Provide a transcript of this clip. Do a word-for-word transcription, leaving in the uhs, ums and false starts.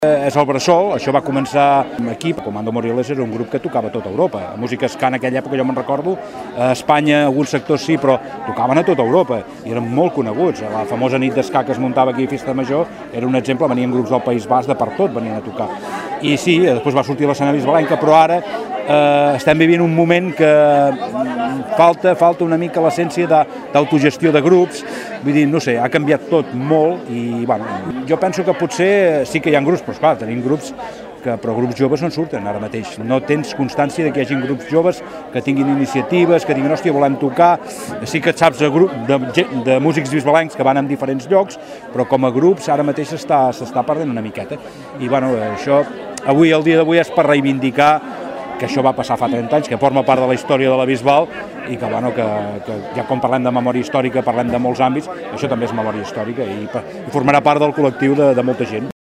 És el Bressol, això va començar aquí. Comando Moriles era un grup que tocava a tota Europa. La música ska en aquella època, jo me'n recordo, a Espanya, alguns sectors sí, però tocaven a tota Europa i eren molt coneguts. La famosa nit d'esca que es muntava aquí a Festa Major era un exemple, venien grups del País Basc de per tot, venien a tocar. I sí, després va sortir l'escenari bisbalenca, però ara eh, estem vivint un moment que falta, falta una mica l'essència d'autogestió de grups. Vull dir, no sé, ha canviat tot molt i, bueno, jo penso que potser sí que hi ha grups, però esclar, tenim grups que, però grups joves no en surten ara mateix. No tens constància de que hi hagi grups joves que tinguin iniciatives, que diguin, hòstia, volem tocar. Sí que et saps de, grup, de, de músics bisbalencs que van en diferents llocs, però com a grups ara mateix s'està perdent una miqueta. I, bueno, això, avui, el dia d'avui, és per reivindicar que això va passar fa trenta anys, que forma part de la història de la Bisbal i que, bueno, que, que ja quan parlem de memòria històrica, parlem de molts àmbits, això també és memòria històrica i, i formarà part del col·lectiu de, de molta gent.